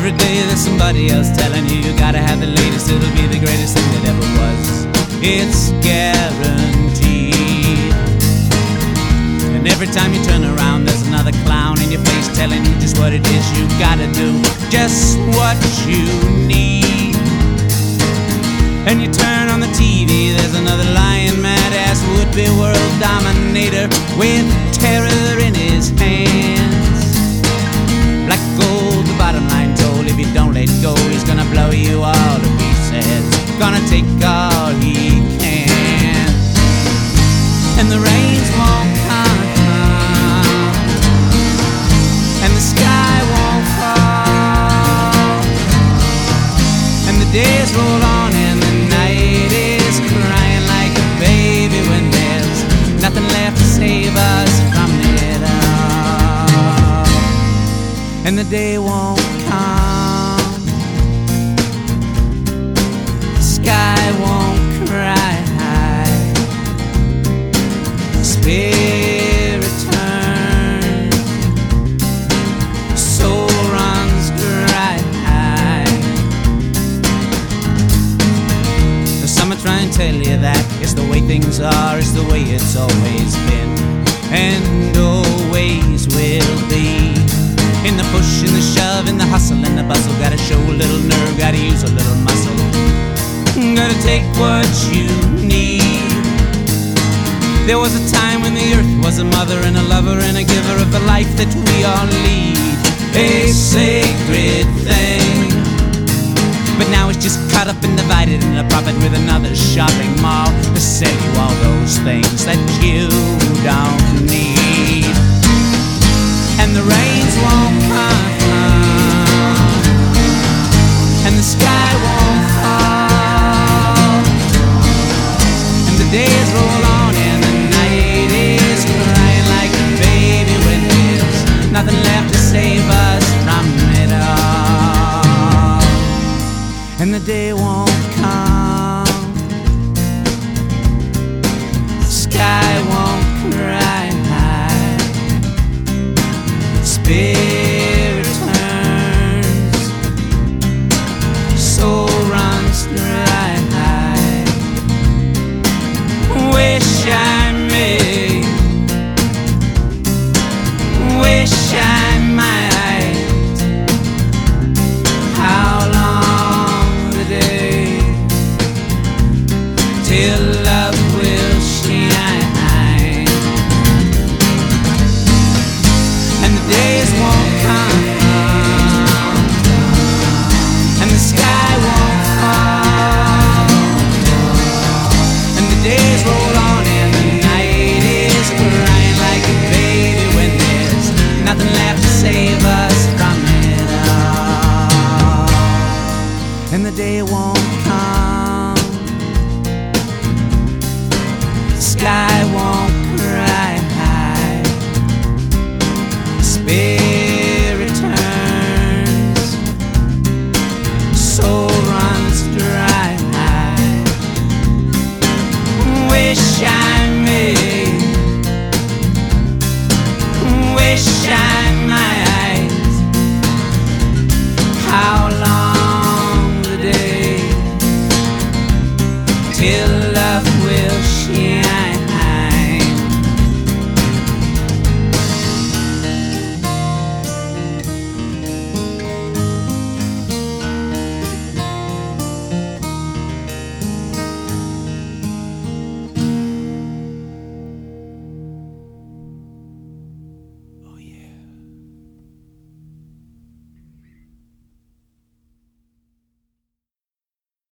every day there's somebody else telling you you gotta have the latest, it'll be the greatest thing that ever was. It's guaranteed. And every time you turn around there's another clown in your face telling you just what it is you gotta do, just what you need. And you turn on the TV, there's another lying mad-ass would-be world dominator with terror in his hands. Black gold, the bottom line told, if you don't let go, he's gonna blow you all to pieces, gonna take all he can. And the rains won't come, and the sky won't fall, and the days roll on and the night is crying like a baby when there's nothing left to save us from it all. And the day won't come, the sky won't cry, spirit turns, soul runs dry. Some are trying to tell you that it's the way things are, it's the way it's always been and always will be. In the push, in the shove, in the hustle, and the bustle, gotta show a little nerve, gotta use a little muscle, gotta take what you need. There was a time when the earth was a mother and a lover and a giver of the life that we all lead, a sacred thing. But now it's just caught up and divided in a profit with another shopping mall to sell you all those things that you don't need. And the rains won't come, and the sky won't fall, and the days roll on and the night is crying like a baby when there's nothing left to save us from it all. And the day won't come, the sky won't cry, spirit turns, soul runs dry. Wish I may, wish I might. How long the day till love will shine, and the days won't come, and the sky won't fall, and the days roll on and the night is crying like a baby when there's nothing left to save us from it all. And the day won't come, the sky won't cry, spirit turns, soul runs dry. Wish I may, wish I might. How long the day till